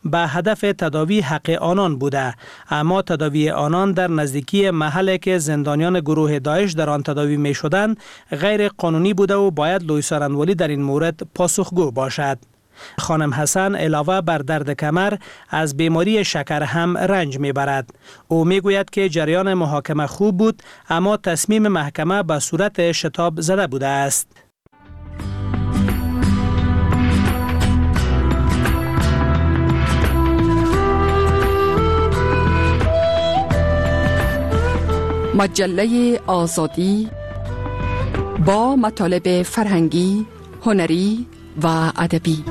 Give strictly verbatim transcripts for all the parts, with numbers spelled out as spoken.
به هدف تداوی حق آنان بوده، اما تداوی آنان در نزدیکی محلی که زندانیان گروه داعش در آن تداوی می شدند غیر قانونی بوده و باید لوی سارنوالی در این مورد پاسخگو باشد. خانم حسن علاوه بر درد کمر از بیماری شکر هم رنج میبرد. او میگوید که جریان محاکمه خوب بود، اما تصمیم محکمه به صورت شتاب زده بوده است. مجله آزادی با مطالب فرهنگی، هنری و ادبی.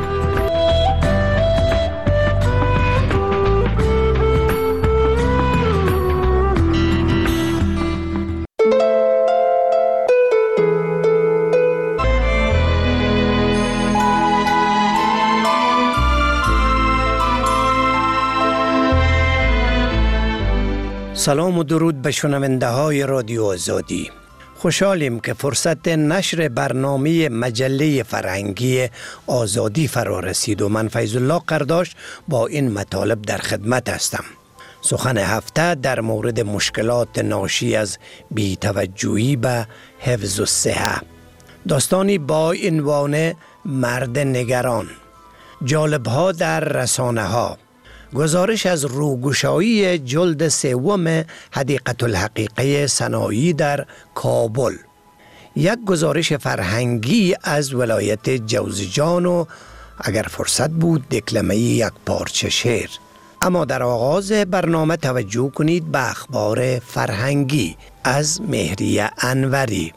سلام و درود به شنونده های رادیو آزادی. خوشحالیم که فرصت نشر برنامه مجله فرهنگی آزادی فرا رسید و من فیض الله قرداش با این مطالب در خدمت هستم. سخن هفته در مورد مشکلات ناشی از بی‌توجهی به حفظ الصحه. داستانی با عنوان مرد نگران. جالب‌ها در رسانه ها. گزارش از روگشایی جلد سوم حدیقه الحقیقه صناعی در کابل. یک گزارش فرهنگی از ولایت جوزجان و اگر فرصت بود دکلمه یک پارچه شعر. اما در آغاز برنامه توجه کنید به اخبار فرهنگی از مهریه انوری.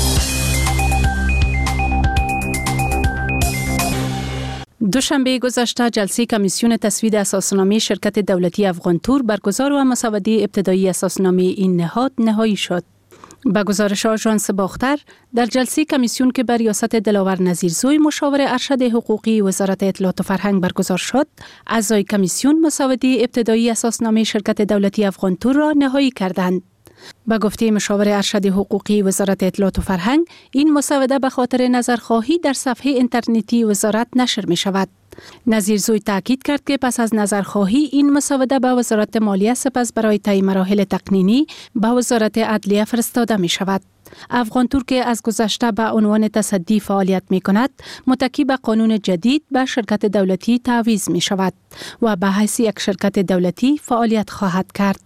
دوشنبه گذشته جلسه کمیسیون تصویب اساسنامه شرکت دولتی افغانتور برگزار و مسوده ابتدایی اساسنامه این نهاد نهایی شد. با گزارش آژانس باختر در جلسه کمیسیون که بر ریاست دلاور نظیرزوی مشاور ارشد حقوقی وزارت اطلاعات و فرهنگ برگزار شد، اعضای کمیسیون مسوده ابتدایی اساسنامه شرکت دولتی افغانتور را نهایی کردند. با گفته مشاور ارشد حقوقی وزارت اطلاعات و فرهنگ، این مسوده به خاطر نظرخواهی در صفحه اینترنتی وزارت نشر می شود. نظیرزوی تاکید کرد که پس از نظرخواهی این مسوده به وزارت مالیه سپس برای طی مراحل تقنینی به وزارت عدلیه فرستاده می شود. افغانتور که از گذشته به عنوان تصدی فعالیت می کند، متکی به قانون جدید به شرکت دولتی تعویض می شود و به حیث یک شرکت دولتی فعالیت خواهد کرد.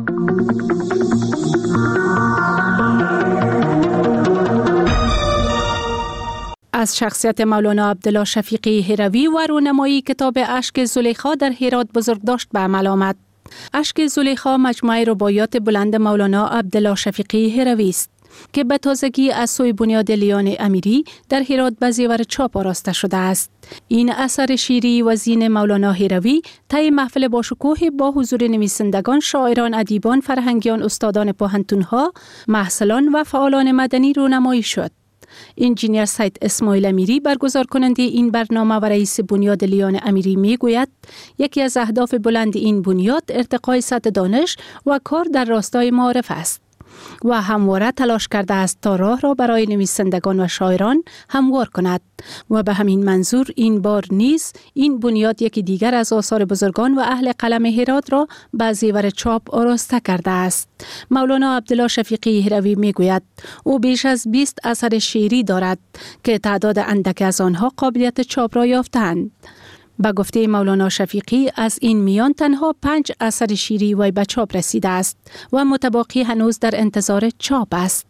از شخصیت مولانا عبدالله شفیقی هروی و رونمایی کتاب اشک زلیخا در هرات بزرگداشت به عمل آمد. اشک زلیخا مجموعه رباعیات بلند مولانا عبدالله شفیقی هروی است که به تازگی از سوی بنیاد لیان امیری در هرات به زیور چاپ آراسته شده است. این اثر شیری و زین مولانا هروی طی محفل باشکوه با حضور نویسندگان، شاعران، ادیبان، فرهنگیان، استادان پوهنتون‌ها، محصلان و فعالان مدنی رونمایی شد. انجینیر سید اسماعیل امیری برگزار کننده این برنامه و رئیس بنیاد لیان امیری می گوید یکی از اهداف بلند این بنیاد ارتقای سطح دانش و کار در راستای معارف است و همواره تلاش کرده است تا راه را برای نویسندگان و شاعران هموار کند و به همین منظور این بار نیز این بنیاد یکی دیگر از آثار بزرگان و اهل قلم هرات را به زیور چاپ آراسته کرده است. مولانا عبدالله شفیقی هروی می گوید او بیش از بیست اثر شعری دارد که تعداد اندک از آنها قابلیت چاپ را یافتند. با گفته مولانا شفیقی از این میان تنها پنج اثر شیری وی به چاپ رسیده است و متباقی هنوز در انتظار چاپ است.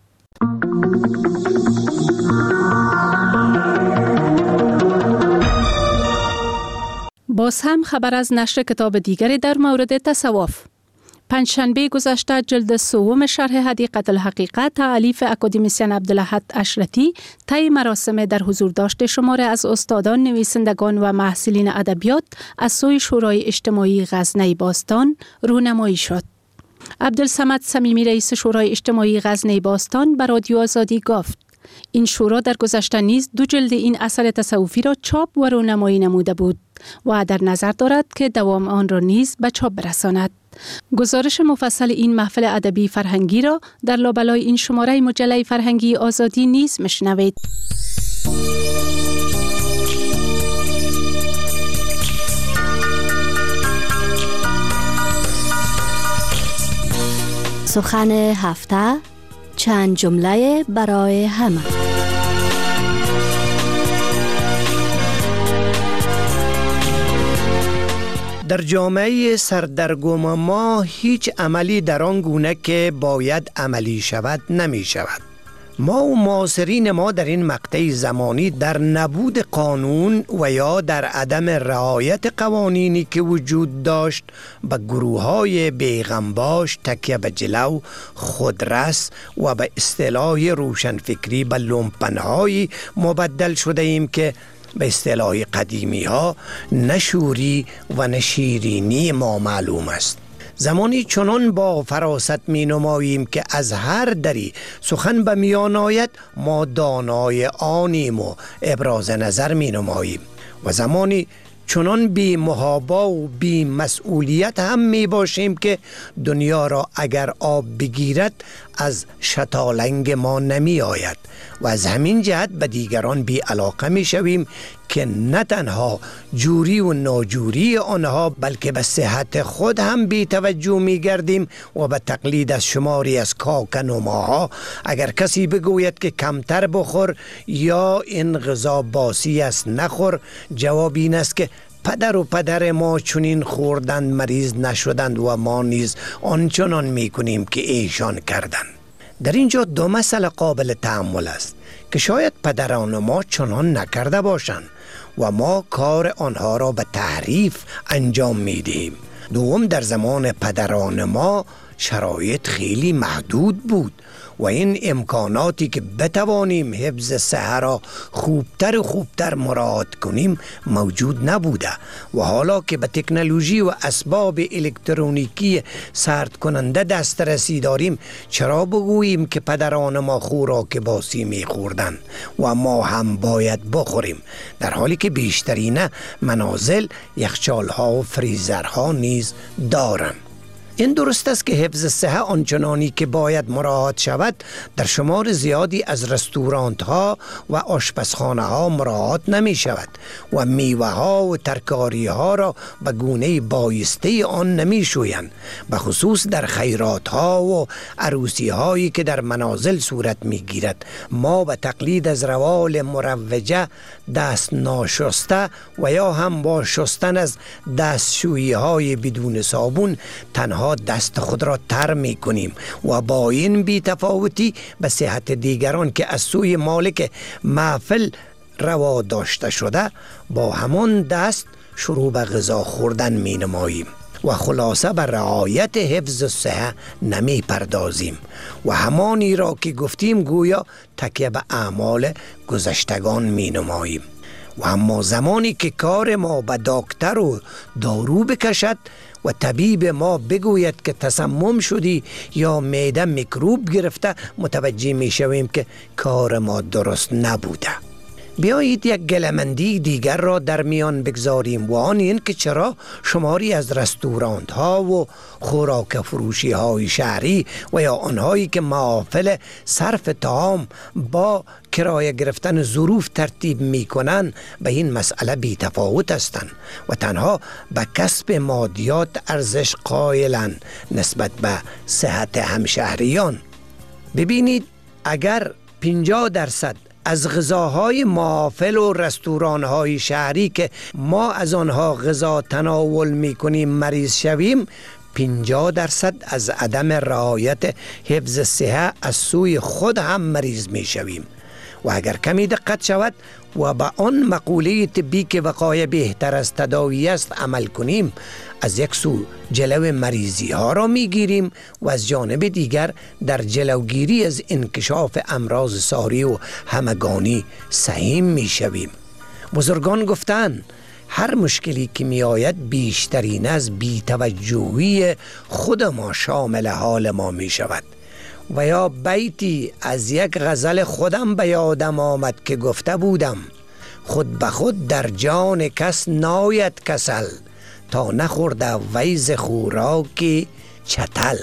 باز هم خبر از نشر کتاب دیگری در مورد تصوف. پنجشنبه گذشته جلد سوم شرح حدیقه الحقیقه تألیف اکادمیسین عبدالاحد اشرتی طی مراسم در حضور داشت شماره از استادان، نویسندگان و محصلین ادبیات از سوی شورای اجتماعی غزنی باستان رونمایی شد. عبدالصمد صمیمی رئیس شورای اجتماعی غزنی باستان به رادیو آزادی گفت این شورا در گذشته نیز دو جلد این اثر تصوفی را چاپ و رونمایی نموده بود و در نظر دارد که دوام آن را نیز به چاپ برساند. گزارش مفصل این محفل ادبی فرهنگی را در لابلای این شماره مجله فرهنگی آزادی نیز مشنوید. سخن هفته، چند جمله برای همه. در جامعه سردرگم ما هیچ عملی در آن گونه که باید عملی شود نمی شود. ما و معاصرین ما در این مقطع زمانی در نبود قانون و یا در عدم رعایت قوانینی که وجود داشت به گروه‌های بیغمباش، تکیه به جلو، خودرس و به اصطلاح روشنفکری به لومپن‌هایی مبدل شده ایم که به اصطلاح قدیمی ها نشوری و نشیرینی ما معلوم است. زمانی چنان با فراست می نماییم که از هر دری سخن به میان آید ما دانای آنیم و ابراز نظر می نماییم و زمانی چنان بی محابا و بی مسئولیت هم می باشیم که دنیا را اگر آب بگیرد از شتالنگ ما نمی آید و از همین جهت به دیگران بی علاقه می شویم که نه تنها جوری و ناجوری آنها بلکه به صحت خود هم بی توجه می گردیم و به تقلید از شماری از کاکنوماها اگر کسی بگوید که کمتر بخور یا این غذا باسی است نخور، جواب این است که پدر و پدر ما چنین خوردند مریض نشدند و ما نیز آنچنان می کنیم که ایشان کردند. در اینجا دو مسئله قابل تأمل است که شاید پدران ما چنان نکرده باشند و ما کار آنها را به تحریف انجام می دهیم. دوم، در زمان پدران ما شرایط خیلی محدود بود و این امکاناتی که بتوانیم حفظ صحه را خوبتر و خوبتر مراعات کنیم موجود نبوده و حالا که به تکنولوژی و اسباب الکترونیکی سرد کننده دسترسی داریم چرا بگوییم که پدران ما خوراک باسی می خوردن و ما هم باید بخوریم، در حالی که بیشترین منازل یخچال‌ها و فریزرها نیز دارند. این درست است که حفظ صحه آنچنانی که باید مراعات شود در شمار زیادی از رستورانت ها و آشپزخانه ها مراعات نمی شود و میوه ها و ترکاری ها را به گونه بایسته آن نمی شویند، به خصوص در خیرات ها و عروسی هایی که در منازل صورت می گیرد. ما به تقلید از روال مروجه دست ناشسته و یا هم با شستن از دستشویی های بدون صابون تنها دست خود را تر می کنیم و با این بی تفاوتی به صحت دیگران که از سوی مالک محفل روا داشته شده با همان دست شروع به غذا خوردن می نماییم و خلاصه به رعایت حفظ صحه نمی پردازیم و همانی را که گفتیم گویا تکیه به اعمال گذشتگان می نماییم. و اما زمانی که کار ما به دکتر و دارو بکشد و طبیب ما بگوید که تسمم شدی یا معده میکروب گرفته، متوجه می شویم که کار ما درست نبوده. بیایید یک گلمندی دیگر را در میان بگذاریم و آن این که چرا شماری از رستورانت ها و خوراک فروشی های شهری و یا آنهایی که محافل صرف طعام با کرایه گرفتن ظروف ترتیب می کنند به این مسئله بی تفاوت هستند و تنها به کسب مادیات ارزش قائلند نسبت به صحت همشهریان. ببینید اگر پنجاه درصد از غذاهای محافل و رستوران‌های شهری که ما از آنها غذا تناول می‌کنیم مریض شویم، پنجاه درصد از عدم رعایت حفظ صحه از سوی خود هم مریض می‌شویم. و اگر کمی دقت شود و به آن مقوله طبی که وقایع بهتر از تداوی است عمل کنیم، از یک سو جلو مریضی ها را می گیریم و از جانب دیگر در جلوگیری از انکشاف امراض ساری و همگانی سهیم می شویم. بزرگان گفتند هر مشکلی که می آید بیشترین از بی‌توجهی خود ما شامل حال ما می شود. و یا بیتی از یک غزل خودم به یادم آمد که گفته بودم خود به خود در جان کس ناید کسل تا نخورده ویز خوراکی چتل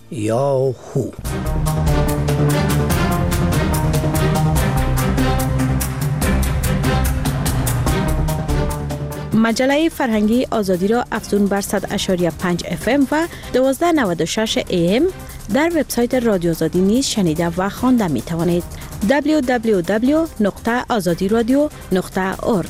یا هو. مجله فرهنگی آزادی را افزون بر صد و پنج اف ام و دوازده نود و شش ای ام در وبسایت رادیو آزادی نیز شنیده و خوانده می توانید. دبلیو دبلیو دبلیو نقطه آزادی رادیو نقطه اورگ.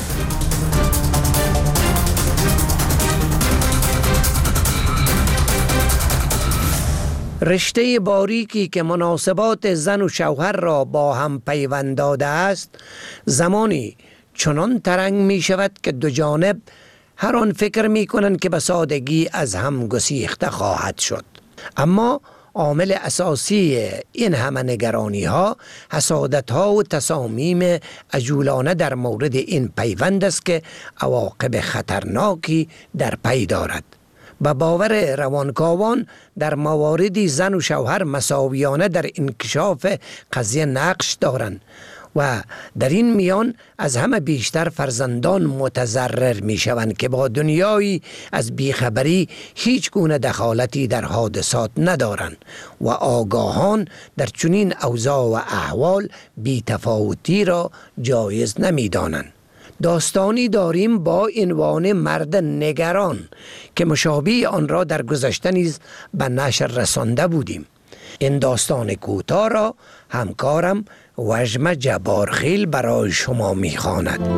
رشته باریکی که مناسبات زن و شوهر را با هم پیوند داده است، زمانی چنان ترنگ می شود که دو جانب هر آن فکر می کنند که به سادگی از هم گسیخته خواهد شد. اما عامل اساسی این همه نگرانی ها، حسادت ها و تصامیم عجولانه در مورد این پیوند است که عواقب خطرناکی در پی دارد. به باور روانکاوان در مواردی زن و شوهر مساویانه در انکشاف قضیه نقش دارند و در این میان از همه بیشتر فرزندان متضرر می شوند که با دنیایی از بیخبری هیچ گونه دخالتی در حادثات ندارند و آگاهان در چنین اوضاع و احوال بی‌تفاوتی را جایز نمی دانند. داستانی داریم با عنوان مرد نگران که مشابه آن را در گذشته نیز به نشر رسانده بودیم. این داستان کوتاه را همکارم وژم جبارخیل برای شما می‌خواند.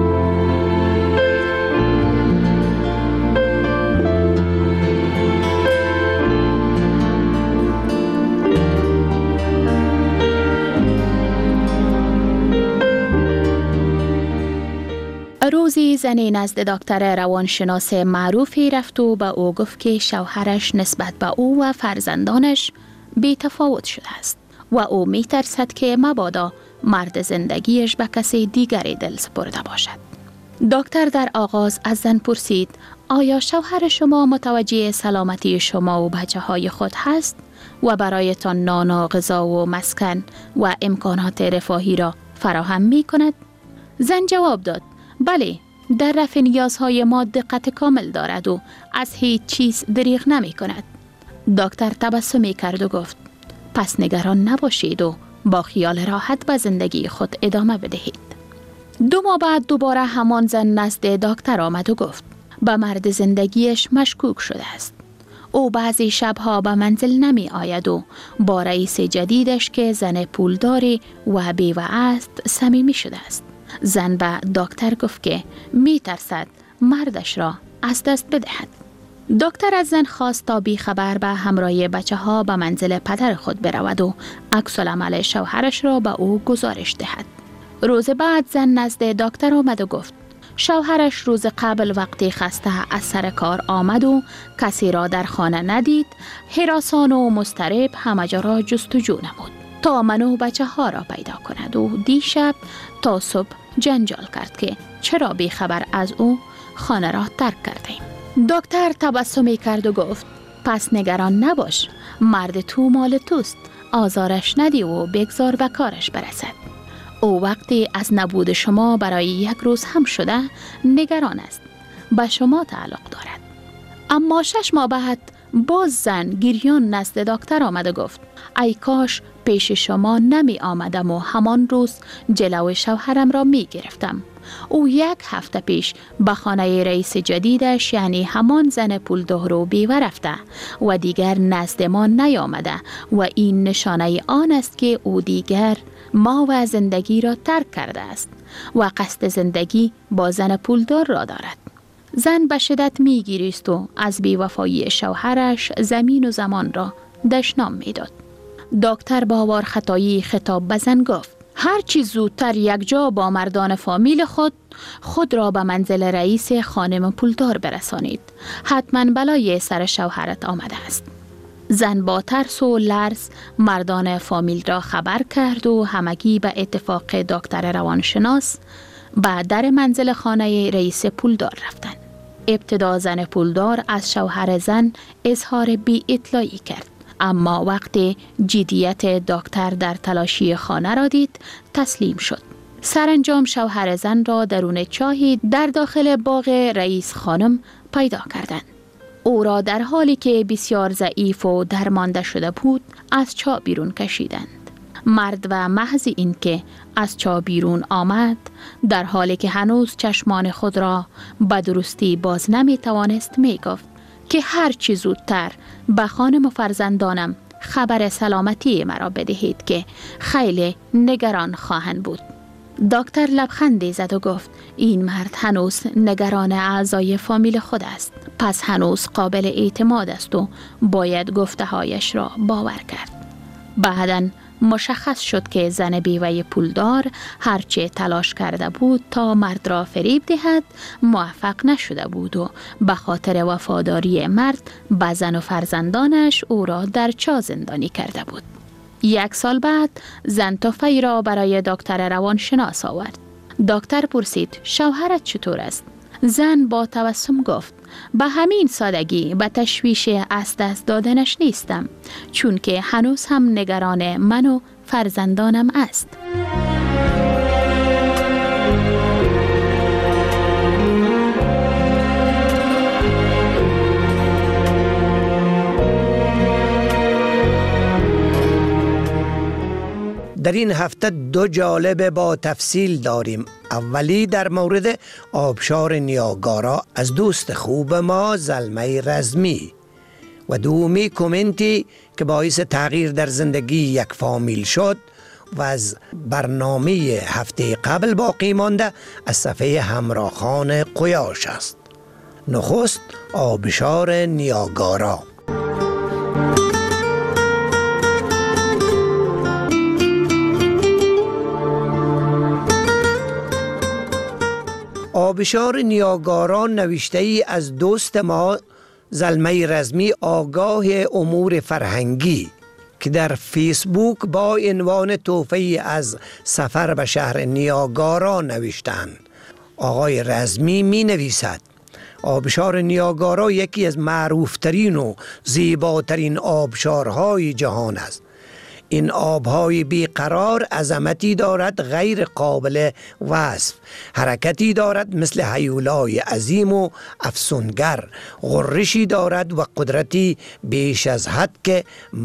روزی زنی نزد دکتر روانشناس معروفی رفت و به او گفت که شوهرش نسبت به او و فرزندانش بی تفاوت شده است و او می ترسد که مبادا مرد زندگیش به کسی دیگری دل سپرده باشد. دکتر در آغاز از زن پرسید: آیا شوهر شما متوجه سلامتی شما و بچه های خود هست و برایتان نان و غذا و مسکن و امکانات رفاهی را فراهم می کند؟ زن جواب داد: بله، در رفع نیازهای ما دقت کامل دارد و از هیچ چیز دریغ نمی کند. دکتر تبسمی کرد و گفت: پس نگران نباشید و با خیال راحت به زندگی خود ادامه بدهید. دو ماه بعد دوباره همان زن نزد دکتر آمد و گفت: به مرد زندگیش مشکوک شده است. او بعضی شبها به منزل نمی آید و با رئیس جدیدش که زن پولداری و بیوه است صمیمی شده است. زن به دکتر گفت که می ترسد مردش را از دست بدهد. دکتر از زن خواست تا بی خبر به همراه بچه ها به منزل پدر خود برود و عکس العمل شوهرش را به او گزارش دهد. روز بعد زن نزد دکتر آمد و گفت: شوهرش روز قبل وقتی خسته از سر کار آمد و کسی را در خانه ندید، هراسان و مضطرب همه جا را جستجو نمود تا من و بچه ها را پیدا کند و دیشب تا صبح جنجال کرد که چرا بی خبر از او خانه را ترک کردیم. دکتر تبسمی کرد و گفت: پس نگران نباش، مرد تو مال توست، آزارش ندی و بگذار به کارش برسد. او وقتی از نبود شما برای یک روز هم شده نگران است، به شما تعلق دارد. اما شش ماه بعد باز زن گریان نزد دکتر آمد و گفت: ای کاش پیش شما نمی آمدم و همان روز جلو شوهرم را می گرفتم. او یک هفته پیش به خانه رئیس جدیدش یعنی همان زن پولدار و بیوه رفته و دیگر نزد ما نیامده و این نشانه آن است که او دیگر ما و زندگی را ترک کرده است و قصد زندگی با زن پولدار را دارد. زن به شدت می گریست و از بیوفایی شوهرش زمین و زمان را دشنام می داد. دکتر باور خطایی خطاب به زن گفت: هر چی زودتر یک جا با مردان فامیل خود خود را به منزل رئیس خانم پولدار برسانید. حتما بلای سر شوهرت آمده است. زن با ترس و لرز مردان فامیل را خبر کرد و همگی به اتفاق دکتر روانشناس به در منزل خانه رئیس پولدار رفتند. ابتدا زن پولدار از شوهر زن اظهار بی اطلاعی کرد، اما وقتی جدیت دکتر در تلاشی خانه را دید تسلیم شد. سرانجام شوهر زن را درون چاهی در داخل باغ رئیس خانم پیدا کردند. او را در حالی که بسیار ضعیف و درمانده شده بود از چاه بیرون کشیدند. مرد و محض این که از چاه بیرون آمد در حالی که هنوز چشمان خود را به درستی باز نمی توانست می گفت که هر چی زودتر به خانم و فرزندانم خبر سلامتی مرا بدهید که خیلی نگران خواهند بود. دکتر لبخندی زد و گفت این مرد هنوز نگران اعضای فامیل خود است. پس هنوز قابل اعتماد است و باید گفته هایش را باور کرد. بعداً مشخص شد که زن بیوه پولدار هرچه تلاش کرده بود تا مرد را فریب دهد موفق نشده بود و به خاطر وفاداری مرد به زن و فرزندانش او را در چاه زندانی کرده بود. یک سال بعد زن تحفه‌ای را برای دکتر روانشناس آورد. دکتر پرسید شوهرت چطور است؟ زن با تبسم گفت به همین سادگی به تشویش از دست دادنش نیستم، چون که هنوز هم نگران من و فرزندانم است. در این هفته دو جالب با تفصیل داریم. اولی در مورد آبشار نیاگارا از دوست خوب ما زلمه رزمی و دومی کومنتی که باعث تغییر در زندگی یک فامیل شد و از برنامه هفته قبل باقی مانده از صفحه همراهان قیاش است. نخست آبشار نیاگارا. آبشار نیاگارا نوشته ای از دوست ما زلمه رزمی آگاه امور فرهنگی که در فیسبوک با عنوان تحفه‌ای از سفر به شهر نیاگارا نوشتند. آقای رزمی می نویسد آبشار نیاگارا یکی از معروفترین و زیباترین آبشارهای جهان است. این آبهای بیقرار عظمتی دارد غیر قابل وصف، حرکتی دارد مثل هیولای عظیم و افسونگر، غرشی دارد و قدرتی بیش از حد که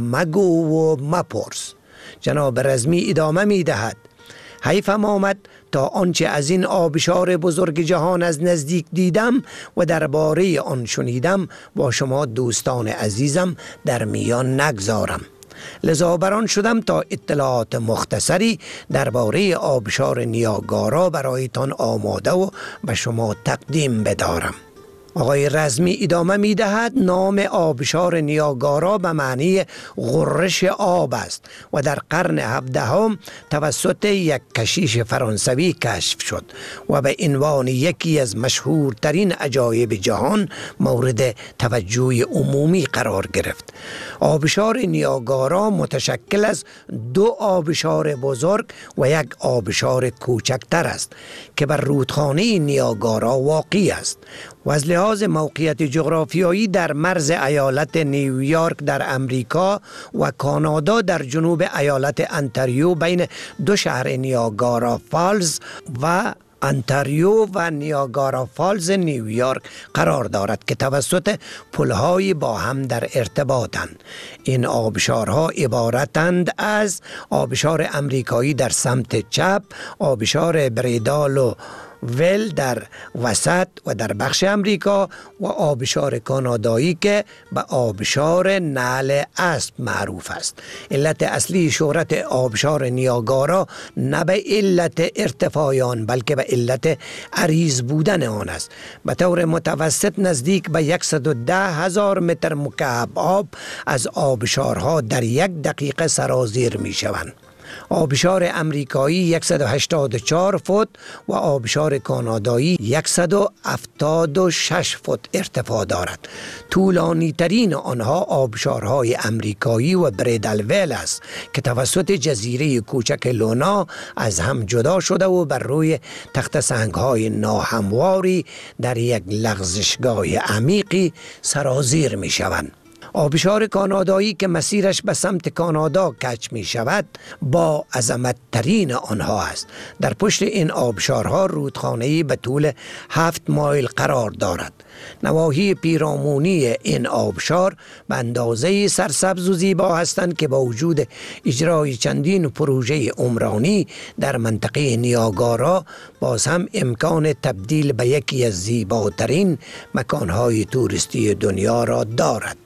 مگو و مپرس. جناب رزمی ادامه می دهد حیفم آمد تا آنچه از این آبشار بزرگ جهان از نزدیک دیدم و درباره آن شنیدم با شما دوستان عزیزم در میان نگذارم. لذا بران شدم تا اطلاعات مختصری درباره آبشار نیاگارا برایتان آماده و به شما تقدیم بدارم. آقای رزمی ادامه می دهد نام آبشار نیاگارا به معنی غرش آب است و در قرن هفدهم توسط یک کشیش فرانسوی کشف شد و به عنوان یکی از مشهورترین عجایب جهان مورد توجه عمومی قرار گرفت. آبشار نیاگارا متشکل از دو آبشار بزرگ و یک آبشار کوچکتر است که بر رودخانه نیاگارا واقع است و از لحاظ موقعیت جغرافیایی در مرز ایالت نیویورک در امریکا و کانادا در جنوب ایالت انتاریو بین دو شهر نیاگارا فالز و انتاریو و نیاگارا فالز نیویورک قرار دارد که توسط پل‌های با هم در ارتباطند. این آبشارها عبارتند از آبشار امریکایی در سمت چپ، آبشار بریدال و ول در وسط و در بخش امریکا و آبشار کانادایی که به آبشار نعل اسب معروف است. علت اصلی شهرت آبشار نیاگارا نه به علت ارتفاع آن بلکه به علت عریض بودن آن است. به طور متوسط نزدیک به صد و ده هزار متر مکعب آب از آبشارها در یک دقیقه سرازیر می شوند. آبشار امریکایی صد و هشتاد و چهار فوت و آبشار کانادایی صد و هفتاد و شش فوت ارتفاع دارد. طولانی ترین آنها آبشارهای امریکایی و بریدل ویل است که توسط جزیره کوچک لونا از هم جدا شده و بر روی تخت سنگ‌های ناهمواری در یک لغزشگاه عمیقی سرازیر می شوند. آبشار کانادایی که مسیرش به سمت کانادا کج می شود با عظمت ترین آنها است. در پشت این آبشارها رودخانه‌ای به طول هفت مایل قرار دارد. نواحی پیرامونی این آبشار به اندازه سرسبز و زیبا هستند که با وجود اجرای چندین پروژه عمرانی در منطقه نیاگارا باز هم امکان تبدیل به یکی از زیباترین مکانهای توریستی دنیا را دارد.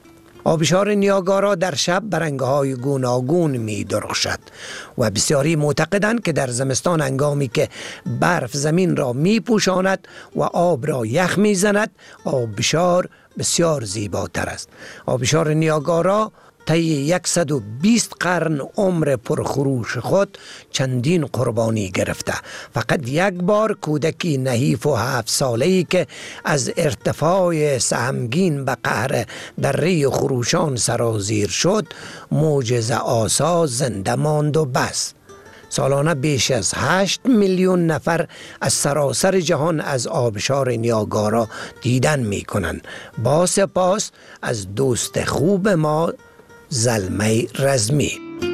آبشار نیاگارا در شب به رنگ‌های گوناگون می درخشد و بسیاری معتقدند که در زمستان هنگامی که برف زمین را می پوشاند و آب را یخ می زند، آبشار بسیار زیباتر است. آبشار نیاگارا طی صد و بیست قرن عمر پرخروش خود چندین قربانی گرفته. فقط یک بار کودکی نحیف و هفت ساله‌ای که از ارتفاع سهمگین به قهر دره خروشان سرازیر شد، معجزه آسا زنده ماند و بس. سالانه بیش از هشت میلیون نفر از سراسر جهان از آبشار نیاگارا دیدن می کنند. با سپاس از دوست خوب ما زلمه رزمی.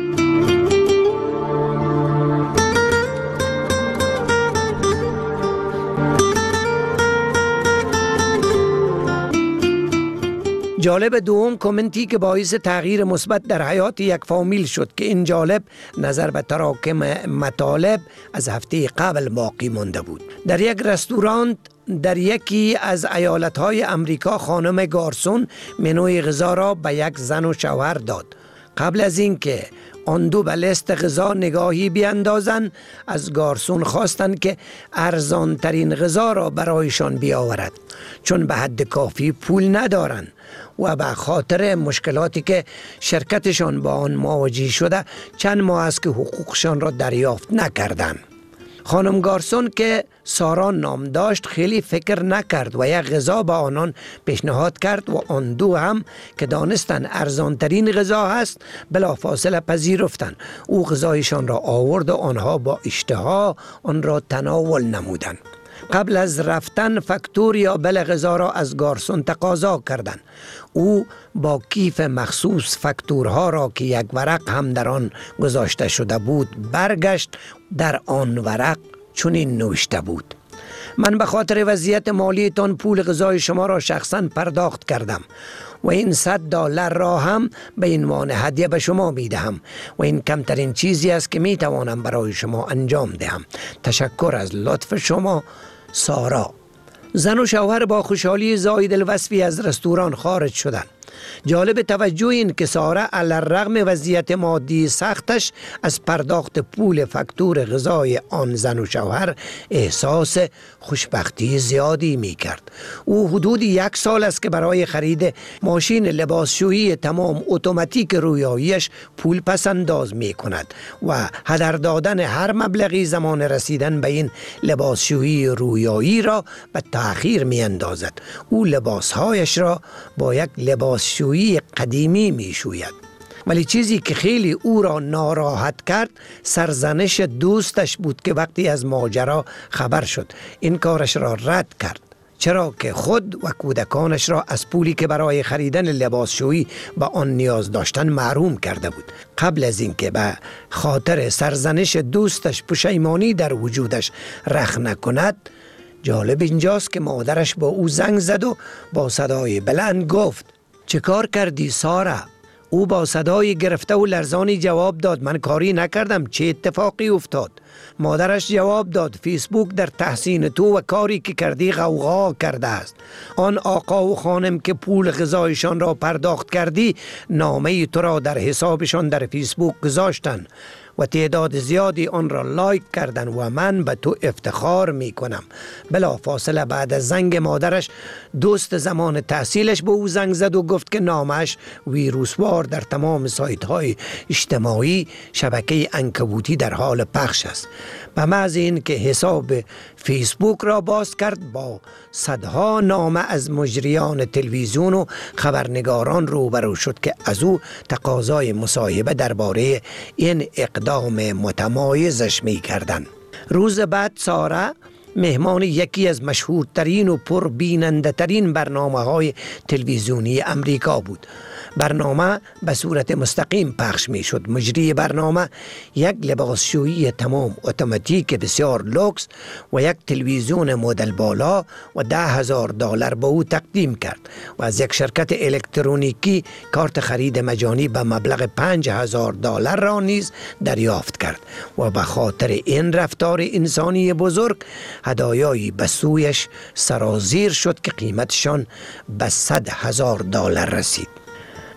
جالب دوم کامنتی که باعث تغییر مثبت در حیات یک فامیل شد که این جالب نظر به تراکم مطالب از هفته قبل باقی مانده بود. در یک رستوران در یکی از ایالت‌های امریکا خانم گارسون منوی غذا را به یک زن و شوهر داد. قبل از اینکه آن دو به لیست غذا نگاهی بیاندازند، از گارسون خواستند که ارزان ترین غذا را برایشان بیاورد، چون به حد کافی پول ندارند و به خاطر مشکلاتی که شرکتشان با آن مواجه شده چند ماه است که حقوقشان را دریافت نکردند. خانم گارسون که سارا نام داشت خیلی فکر نکرد و یک غذا به آنان پیشنهاد کرد و آن دو هم که دانستند ارزان ترین غذا هست بلافاصله پذیرفتند. او غذایشان را آورد و آنها با اشتها آن را تناول نمودند. قبل از رفتن فاکتور یا بل غذا را از گارسون تقاضا کردند. او با کیف مخصوص فاکتورها را که یک ورق هم در آن گذاشته شده بود برگشت. در آن ورق چنین نوشته بود: من به خاطر وضعیت مالیتان پول غذای شما را شخصا پرداخت کردم و این صد دلار را هم به عنوان هدیه به شما می دهم و این کمترین چیزی است که می توانم برای شما انجام دهم. تشکر از لطف شما، سارا. زن و شوهر با خوشحالی زائد الوصفی از رستوران خارج شدند. جالب توجه این که سارا علی‌الرغم وضعیت مادی سختش از پرداخت پول فاکتور غذای آن زن و شوهر احساس خوشبختی زیادی می کرد. او حدود یک سال است که برای خرید ماشین لباسشویی تمام اتوماتیک رویاییش پول پس انداز می کند و هدر دادن هر مبلغی زمان رسیدن به این لباسشویی رویایی را به تأخیر می اندازد. او لباسهایش را با یک لباس شویی قدیمی می شوید. ولی چیزی که خیلی او را ناراحت کرد سرزنش دوستش بود که وقتی از ماجرا خبر شد این کارش را رد کرد، چرا که خود و کودکانش را از پولی که برای خریدن لباسشویی به آن نیاز داشتن محروم کرده بود. قبل از اینکه به خاطر سرزنش دوستش پشیمانی در وجودش رخ نکند، جالب اینجاست که مادرش با او زنگ زد و با صدای بلند گفت: چه کار کردی سارا؟ او با صدای گرفته و لرزانی جواب داد: من کاری نکردم، چه اتفاقی افتاد؟ مادرش جواب داد: فیسبوک در تحسین تو و کاری که کردی غوغا کرده است. آن آقا و خانم که پول غذایشان را پرداخت کردی نامه تو را در حسابشان در فیسبوک گذاشتن و تعداد زیادی آن را لایک کردن و من به تو افتخار می کنم. بلا فاصله بعد از زنگ مادرش دوست زمان تحصیلش به او زنگ زد و گفت که نامش ویروسوار در تمام سایت های اجتماعی شبکه عنکبوتی در حال پخش است. به محض این که حساب فیسبوک را باز کرد با صدها نامه از مجریان تلویزیون و خبرنگاران روبرو شد که از او تقاضای مصاحبه درباره این اقدام متمایزش می کردن. روز بعد سارا مهمان یکی از مشهورترین و پربیننده ترین برنامه های تلویزیونی امریکا بود. برنامه به صورت مستقیم پخش می شد. مجری برنامه یک لباسشویی تمام اتوماتیک بسیار لوکس و یک تلویزیون مدل بالا و ده هزار دلار به او تقدیم کرد و از یک شرکت الکترونیکی کارت خرید مجانی به مبلغ پنج هزار دلار را نیز دریافت کرد و به خاطر این رفتار انسانی بزرگ هدایایی به سویش سرازیر شد که قیمتشان به صد هزار دلار رسید.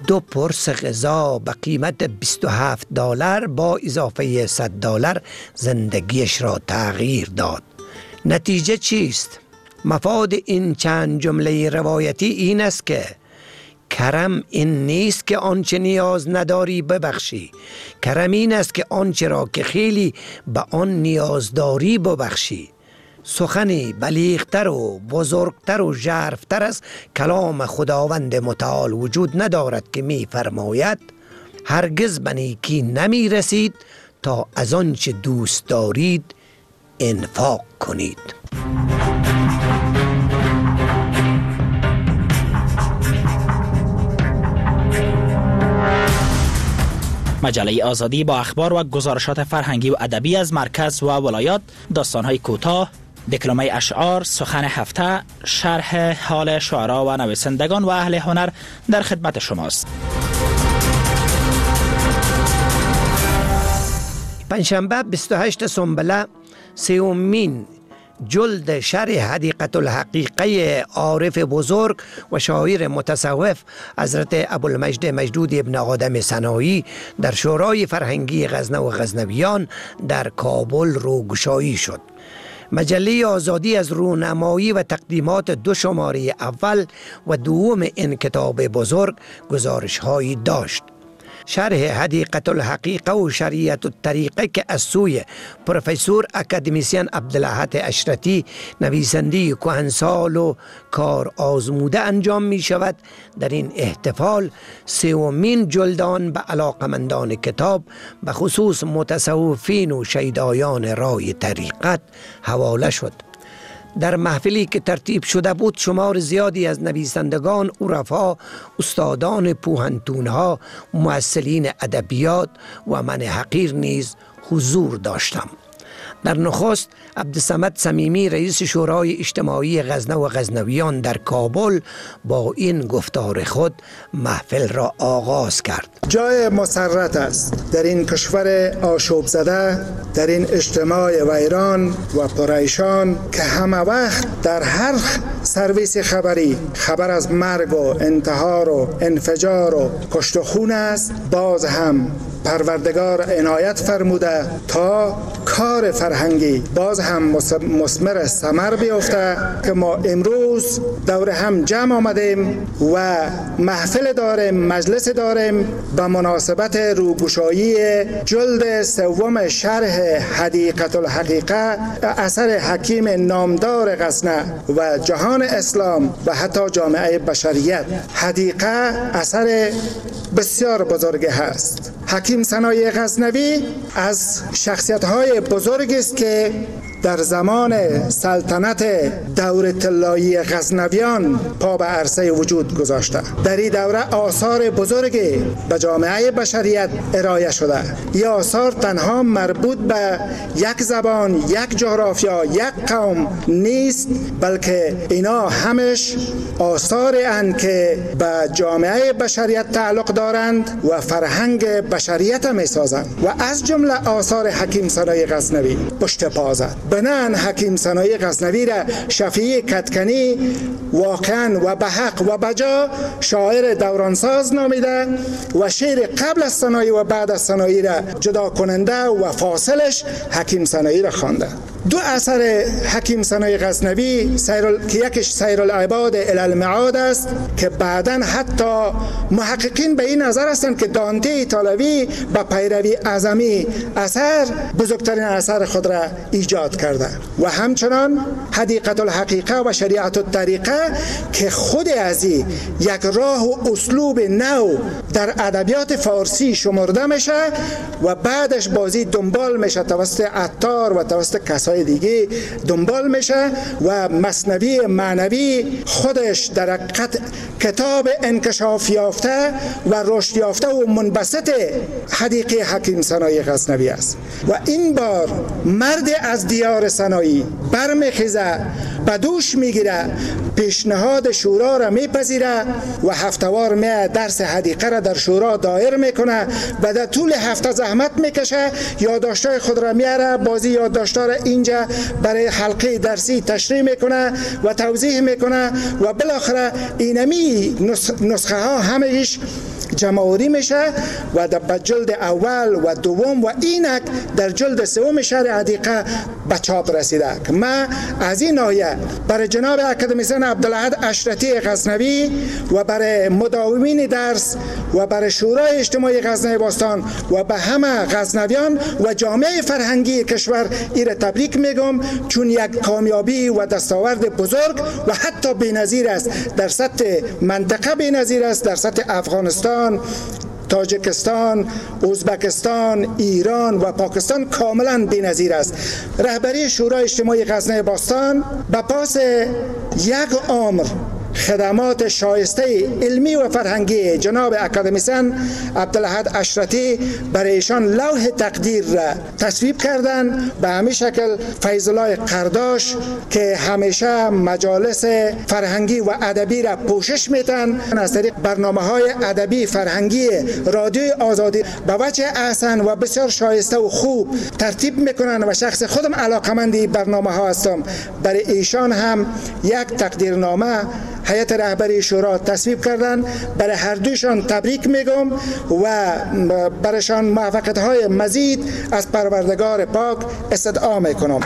دو پرس غذا به قیمت بیست و هفت دلار با اضافه صد دلار زندگیش را تغییر داد. نتیجه چیست؟ مفاد این چند جمله روایتی این است که کرم این نیست که آنچه نیاز نداری ببخشی. کرم این است که آنچه را که خیلی به آن نیاز داری ببخشی. سخنی بلیغتر و بزرگتر و ژرفتر از کلام خداوند متعال وجود ندارد که می فرماید هرگز به نیکی نمی رسید تا از آنچه دوست دارید انفاق کنید. مجله آزادی با اخبار و گزارشات فرهنگی و ادبی از مرکز و ولایات، داستان‌های کوتاه، دکلمه اشعار، سخن هفته، شرح حال شعرا و نویسندگان و اهل هنر در خدمت شماست. پنجشنبه بیست و هشتم سنبله سومین جلد شرح حدیقة الحقیقه عارف بزرگ و شاعر متصوف حضرت ابوالمجد مجدود ابن آدم سنایی در شورای فرهنگی غزنه و غزنویان در کابل روگشایی شد. مجله آزادی از رونمایی و تقدیمات دو شماره اول و دوم این کتاب بزرگ گزارش هایی داشت. شرح حدیقة الحقیقه و شریعت الطریقه که از سوی پروفسور اکادمیسین عبدالاحد اشرتی نویسنده کهنسال و کار آزموده انجام می شود، در این احتفال سومین جلدان به علاقمندان کتاب به خصوص متصوفین و شیدایان رای طریقت حواله شد. در محفلی که ترتیب شده بود شمار زیادی از نویسندگان، عرفا، استادان پوهنتونها، مؤثرین ادبیات و من حقیر نیز حضور داشتم. در نخست عبدالصمد صمیمی رئیس شورای اجتماعی غزنه و غزنویان در کابل با این گفتار خود محفل را آغاز کرد. جای مسرت است در این کشور آشوب زده، در این اجتماع ویران و پریشان که همه وقت در هر سرویس خبری خبر از مرگ و انتحار و انفجار و کشت و خون است، باز هم پروردگار عنایت فرموده تا کار فرهنگی باز هم مثمر ثمر بیفته که ما امروز دور هم جمع آمدیم و محفل داریم، مجلس داریم به مناسبت روگشایی جلد سوم شرح حدیقة الحقیقه اثر حکیم نامدار غزنه و جهان اسلام و حتی جامعه بشریت. حدیقه اثر بسیار بزرگی هست. حکیم سنایی غزنوی از شخصیت‌های بزرگی است که در زمان سلطنت دور طلایی غزنویان پا به عرصه وجود گذاشته. در این دوره آثار بزرگی به جامعه بشریت ارائه شده. این آثار تنها مربوط به یک زبان، یک جغرافیا، یک قوم نیست، بلکه اینا همش آثاری اند که به جامعه بشریت تعلق دارند و فرهنگ بشریت می سازند و از جمله آثار حکیم سنایی غزنوی پشت پا زد. بنان حکیم سنایی غزنوی را شفیع کدکنی واقعا و به حق و بجا شاعر دورانساز نامیده و شعر قبل از سنایی و بعد از سنایی را جدا کننده و فاصلش حکیم سنایی را خوانده. دو اثر حکیم سنایی غزنوی سیر که یکش سیر العباد الی المعاد است که بعداً حتی محققین به این نظر هستند که دانته ایتالوی با پیروی اعظمی اثر بزرگترین اثر خود را ایجاد کرده و همچنان حدیقة الحقیقه و شریعت الطریقه که خود از یک راه و اسلوب نو در ادبیات فارسی شمرده میشه و بعدش بازی دنبال میشه توسط عطار و توسط کسای دیگه دنبال میشه و مثنوی معنوی خودش در کتاب انکشاف یافته و رشد یافته و منبسط حدیقه حکیم سنایی غزنوی است و این بار مرد از دیار سنایی برمیخیزه بدوش میگیره، پیشنهاد شورا را میپذیره و هفتوار می درس حدیقه را در شورا دایر میکنه و در طول هفته زحمت میکشه، یادداشت‌های خود را میاره، بازی یادداشت‌ها را اینجا برای حلقه درسی تشریح میکنه و توضیح میکنه و بالاخره اینمی نسخه ها همه‌اش جمع‌آوری میشه و در جلد اول و دوم و اینک در جلد سوم شهر حدیقه به چاپ رسیده. که من از این ناحیه برای جناب اکادمیسین عبدالاحد اشرتی غزنوی و برای مداومین درس و برای شورای اجتماعی غزنوی باستان و به همه غزنویان و جامعه فرهنگی کشور ایره تبریک میگم، چون یک کامیابی و دستاورد بزرگ و حتی بی‌نظیر است، در سطح منطقه بی‌نظیر است، در سطح افغانستان، تاجیکستان، ازبکستان، ایران و پاکستان کاملا بی‌نظیر است. رهبری شورای اجتماعی غزنوی باستان به پاس یک عمر خدمات شایسته علمی و فرهنگی جناب اکادمیسین عبدالاحد اشرتی برای ایشان لوح تقدیر را تصویب کردند. به همین شکل فیض الله قرداش که همیشه مجالس فرهنگی و ادبی را پوشش میتن، از طریق برنامه‌های ادبی فرهنگی رادیوی آزادی به وجه احسن و بسیار شایسته و خوب ترتیب میکنن و شخص خودم علاقمندی برنامه‌ها هستم. برای ایشان هم یک تقدیرنامه هیئت رهبری شورا تصویب کردن. برای هر دوشان تبریک میگم و برایشان موفقیت‌های مزید از پروردگار پاک استدعا میکنم.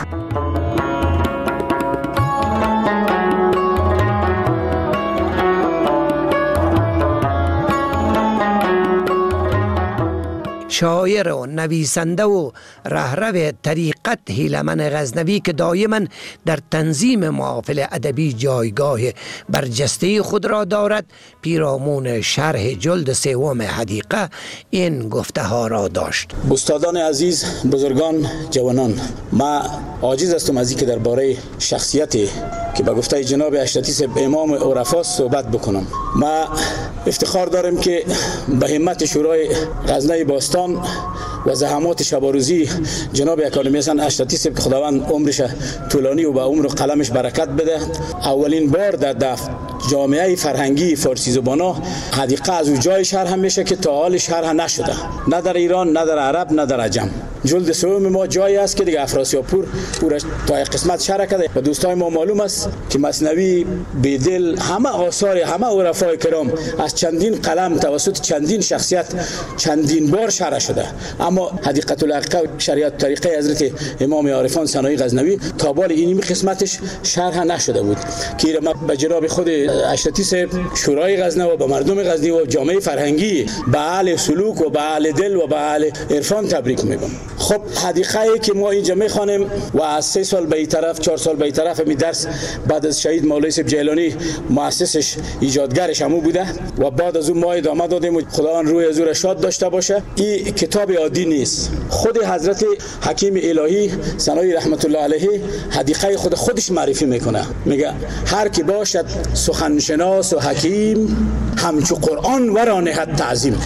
شاعر و نویسنده و رهرو طریقت هیلمن غزنوی که دائما در تنظیم محافل ادبی جایگاه برجسته خود را دارد، پیرامون شرح جلد سوم حدیقه این گفته ها را داشت. استادان عزیز، بزرگان، جوانان، ما عاجز هستم از اینکه درباره شخصیتی که به گفته جناب اشرتی صاحب امام عرفا صحبت بکنم. ما افتخار دارم که به همت شورای غزنوی باستان و زحمات شباروزی جناب اکادمیسین اشرتی صاحب که خداوند عمرش طولانی و به عمر و قلمش برکت بده، اولین بار در دفت جامعه فرهنگی فارسی زبانا حدیقه از اون جای شرح میشه که تا حال شرح نشده، نه در ایران، نه در عرب، نه در عجم. جلد سوم ما جایی است که دیگه افراسیابپور پورش تا یک قسمت شرح کرده و دوستای ما معلوم است که مثنوی، بیدل، همه آثار همه عرفای کرام از چندین قلم توسط چندین شخصیت چندین بار شرح شده، اما حدیقه الحقیقه و شریعت و طریقه حضرت امام عارفان ثنایی غزنوی تا بال اینمی قسمتش شرح نشده بود که ما به جناب خود اشرتی صاحب، شورای غزنوی و به مردم غزنی و جامعه فرهنگی، به اهل سلوک و به اهل دل و به اهل عرفان تبریک میگم. خب حدیقه ای که ما اینجا میخوانیم و از سه سال به این طرف، چهار سال به این طرف می درس بعد از شهید مولوی صاحب جیلانی مؤسسش، ایجادگرش همو بوده و بعد از اون ما ادامه دادیم و خداوند روی حضور شاد داشته باشه. این کتاب عادی نیست. خود حضرت حکیم الهی ثنایی رحمت الله علیه حدیقه خود خودش معرفی میکنه، میگه هر کی باشد سخنشناس و حکیم، همچو قرآن ورا نهد تعظیم.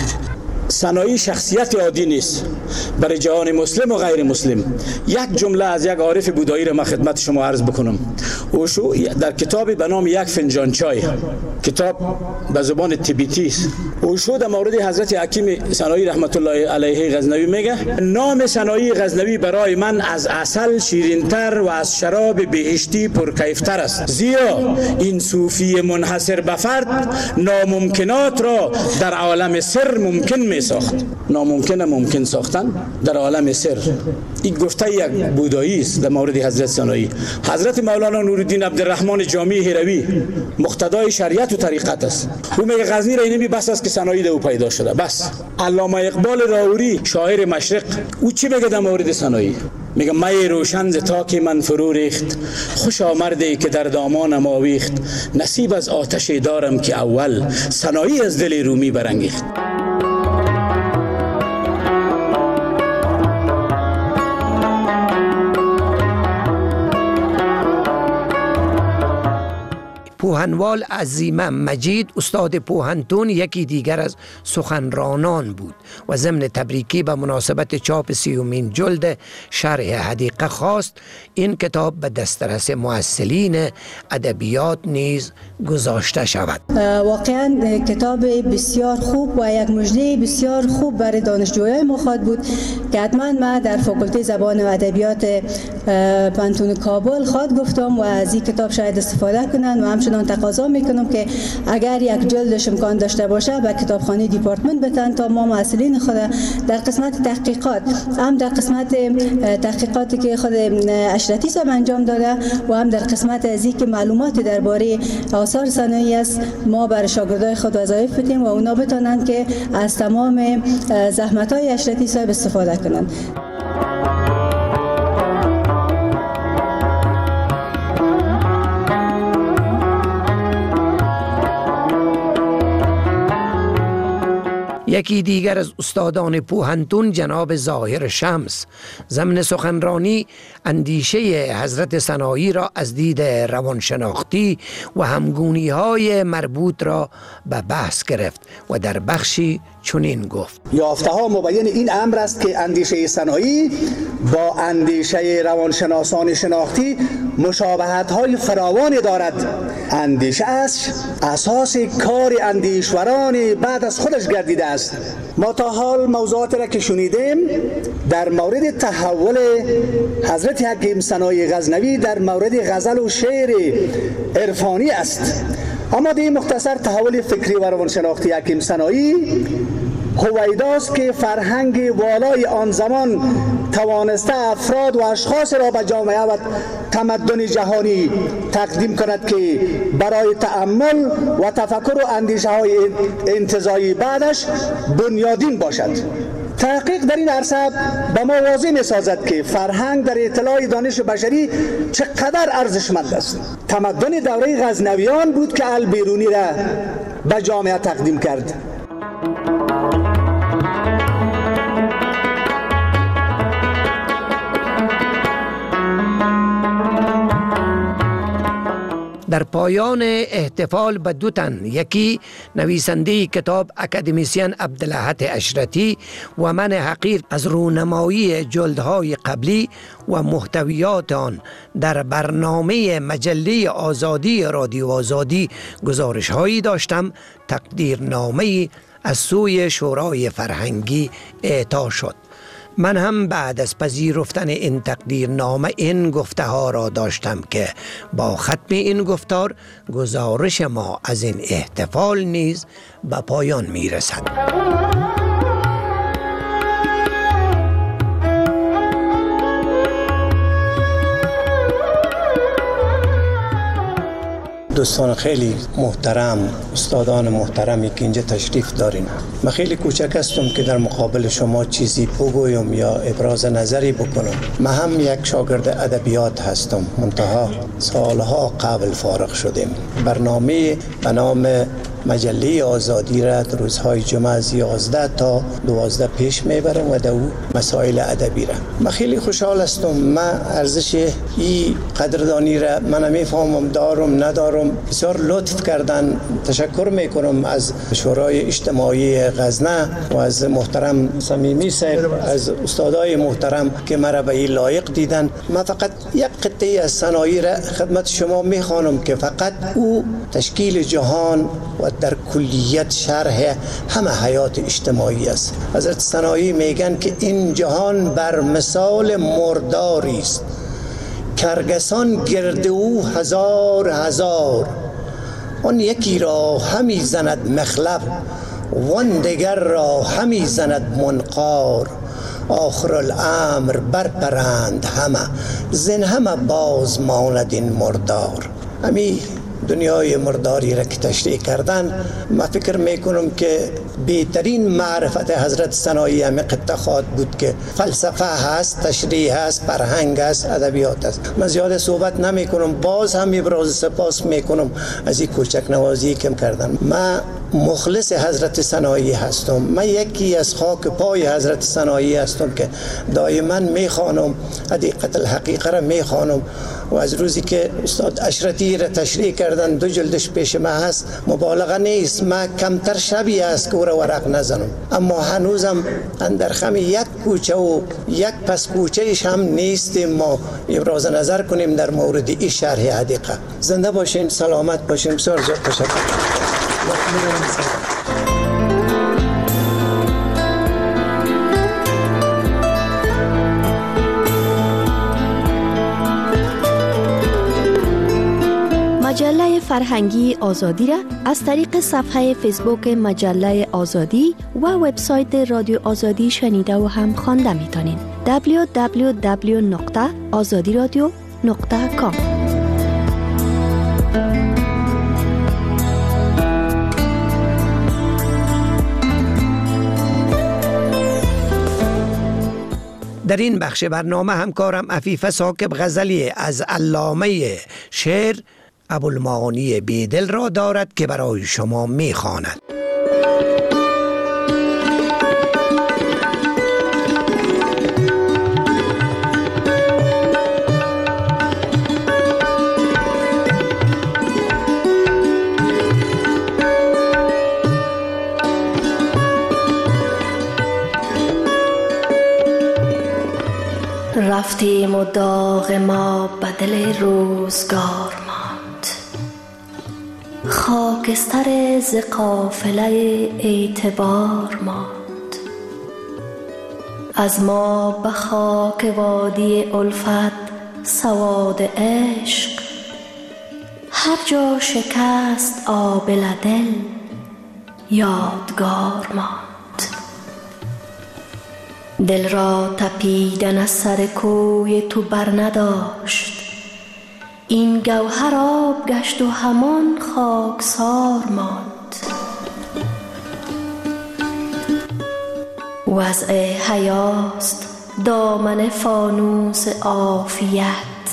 ثنایی شخصیت عادی نیست برای جهان مسلم و غیر مسلم. یک جمله از یک عارف بودایی را من خدمت شما عرض بکنم. اوشو در کتابی به نام یک فنجان چای، کتاب به زبان تبتی است، اوشو در مورد حضرت حکیم ثنایی رحمت الله علیه غزنوی میگه نام ثنایی غزنوی برای من از عسل شیرینتر و از شراب بهشتی پرکیفتر است، زیرا این صوفی منحصر به فرد ناممکنات را در عالم سر ممکن می ساخت. ناممکن ممکن ساختن در عالم سر. این گفته یک بودایی است در مورد حضرت ثنایی. حضرت مولانا نورالدین عبدالرحمن جامی هروی مقتدای شریعت و طریقت است. او میگه غزنی را اینمی بس است که ثنایی در او پیدا شده. بس. علامه اقبال راهوری شاعر مشرق او چی میگه در مورد ثنایی؟ میگه می روشن ز تاک من فرو ریخت، خوش آمرده که در دامانم آویخت، نصیب از آتش دارم که اول ثنایی از دل رومی برانگیخت. کوهنوال عظیمه مجید استاد پوهنتون یکی دیگر از سخنرانان بود و ضمن تبریکی به مناسبت چاپ سیومین جلد شرح حدیقه خواست این کتاب به دسترس محصلین ادبیات نیز گذاشته شود. واقعا کتاب بسیار خوب و یک مژده بسیار خوب برای دانشجویان ما خواهد بود که حتما ما در فاکولته زبان و ادبیات پانتون کابل خواهد گفتم و از این کتاب شاید استفاده کنند و همچنان تقاضا میکنم که اگر یک جلدش امکان داشته باشه به کتابخانه دیپارتمنت بتن تا ما محصلین خود در قسمت تحقیقات هم در قسمت تحقیقاتی که خود اشرتی صاحب انجام داده و هم در قسمت از اینکه معلوماتی درباره آثار صنایعی است ما بر شاگردای خود وظایف بدیم و اونا بتونن که از تمام زحمت‌های اشرتی صاحب استفاده کنند. یکی دیگر از استادان پوهنتون جناب ظاهر شمس ضمن سخنرانی اندیشه حضرت سنایی را از دید روانشناختی و همگونی های مربوط را به بحث گرفت و در بخشی چنین گفت: یافته ها مبین این امر است که اندیشه سنایی با اندیشه روانشناسان شناختی مشابهت های فراوانی دارد. اندیشه است اساس کار اندیشوران بعد از خودش گردیده است. ما تا حال موضوعاتی را که شنیدیم در مورد تحول حضرت حکیم سنایی غزنوی در مورد غزل و شعر عرفانی است، اما در مختصر تحول فکری و روانشناختی حکیم سنایی هویداست که فرهنگ والای آن زمان توانسته افراد و اشخاص را به جامعه و تمدن جهانی تقدیم کند که برای تأمل و تفکر و اندیشه های انتزاعی بعدش بنیادین باشد. تحقیق در این عرصه به ما واضح می سازد که فرهنگ در اطلاع دانش بشری چقدر ارزشمند است. تمدن دوره غزنویان بود که البیرونی را به جامعه تقدیم کرد. در پایان احتفال به دو تن، یکی نویسنده کتاب اکادمیسین عبدالاحد اشرتی و من حقیر از رونمایی جلدهای قبلی و محتویات آن در برنامه مجله آزادی رادیو آزادی گزارش هایی داشتم، تقدیرنامه از سوی شورای فرهنگی اعطا شد. من هم بعد از پذیرفتن این تقدیرنامه این گفته ها را داشتم که با ختم این گفتار گزارش ما از این احتفال نیز به پایان می رسد. دوستان خیلی محترم، استادان محترمی که اینجا تشریف دارین، من خیلی کوچک هستم که در مقابل شما چیزی بگویم یا ابراز نظری بکنم. من هم یک شاگرد ادبیات هستم، منتها سالها قبل فارغ شدیم. برنامه به نام مجله آزادی را روزهای جمعه از یازده تا دوازده پیش میبرم و در مسائل ادبی را. من خیلی خوشحال هستم. من ارزش این قدردانی را من نمیفهمم، دارم ندارم. بسیار لطف کردن، تشکر میکنم از شورای اجتماعی غزنه و از محترم صمیمی صاحب، از استادای محترم که مرا به این لایق دیدن. من فقط یک قطعه از سنایی را خدمت شما میخوانم که فقط او تشکیل جهان و در کلیت شرح همه حیات اجتماعی است. حضرت سنایی میگن که این جهان بر مثال مرداری است، کرگسان گرد او هزار هزار، آن یکی را همی زند مخلب وان دگر را همی زند منقار، آخر الامر برپرند همه زن همه باز ماند این مردار. همی دنیای مرداری را که تشریح کردن، من فکر میکنم که بهترین معرفت حضرت سنایی همه قطعه خواهد بود که فلسفه هست، تشریح هست، فرهنگ هست، ادبیات هست. من زیاده صحبت نمی کنم، باز هم ابراز سپاس میکنم از این کوچک نوازی که کردن. من مخلص حضرت سنایی هستم. من یکی از خاک پای حضرت سنایی هستم که دائما میخوانم، حقیقت الحقیقه را میخوانم و از روزی که استاد اشرتی را تشریح کردن دو جلدش پیش ما هست، مبالغه نیست، ما کمتر شبی است که او را ورق نزنم، اما هنوزم اندر خم یک کوچه و یک پس کوچهش هم نیستیم ما ابراز نظر کنیم در مورد این شرح حدیقه. زنده باشین، سلامت باشین. بسیار تشکر. مجله فرهنگی آزادی را از طریق صفحه فیسبوک مجله آزادی و وبسایت رادیو آزادی شنیده و هم خوانده میتونین. دبلیو دبلیو دبلیو نقطه آزادی رادیو نقطه کام. در این بخش برنامه همکارم عفیفه ثاقب غزلی از علامه شعر ابوالمعانی بیدل را دارد که برای شما می‌خواند. رفتیم و داغ ما بدل روزگار ماند، خاکستر ز قافله اعتبار ماند. از ما به خاک وادی الفت سواد عشق، هر جا شکست آبله دل یادگار ماند. دل را تپیدن از سر کوی تو بر نداشت، این گوهر آب گشت و همان خاکسار ماند. وضع حیاست دامن فانوس عافیت،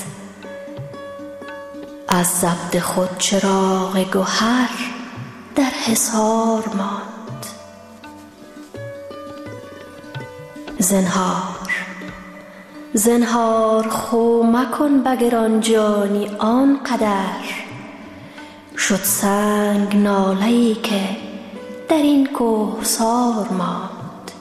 از ضبط خود چراغ گوهر در حصار ماند. زنهار زنهار خو مکن به گرانجانی آن قدر، شد سنگ ناله‌ای که در این کوهسار ماند.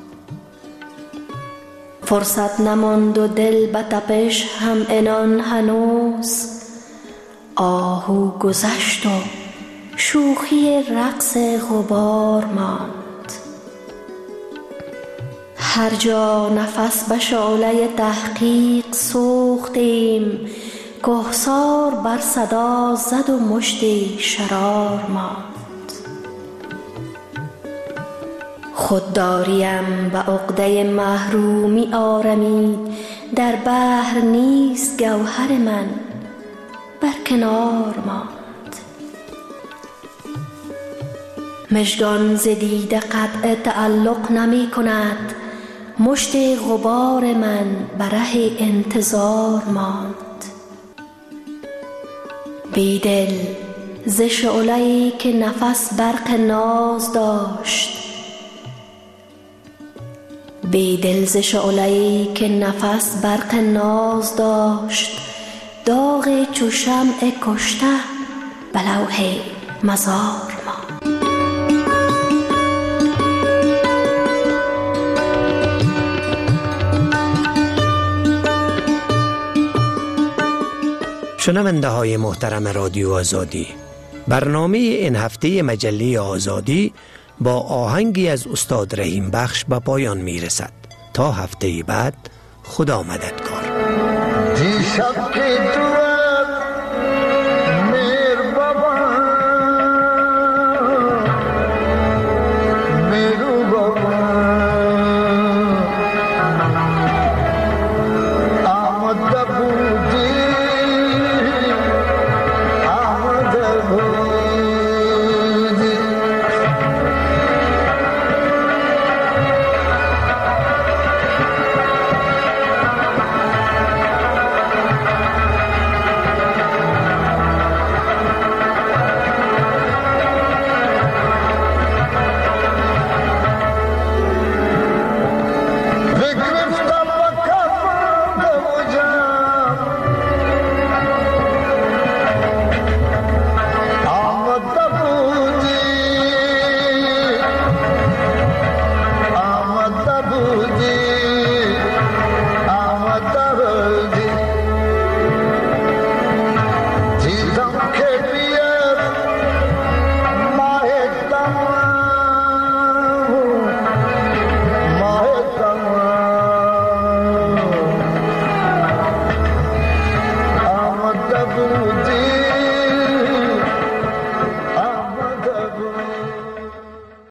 فرصت نماند و دل به تپش هم عنان هنوز، آهو گذشت و شوخی رقص غبار ماند. هر جا نفس به شعله تحقیق سوختیم، کهسار بر صدا زد و مشتی شرار ماند. خودداریم به عقده محرومی آرمید، در بحر نیست گوهر من بر کنار ماند. مژگان ز دیده قطع تعلق نمی کند، مشت غبار من بره انتظار ماند. بیدل ز شعله‌ای که نفس برق ناز داشت، بیدل ز شعله‌ای که نفس برق ناز داشت، داغ چو شمع کشته به لوح مزار ماند. شنونده های محترم رادیو آزادی، برنامه این هفته مجله آزادی با آهنگی از استاد رحیم بخش به پایان می رسد. تا هفته بعد، خدا مددکار.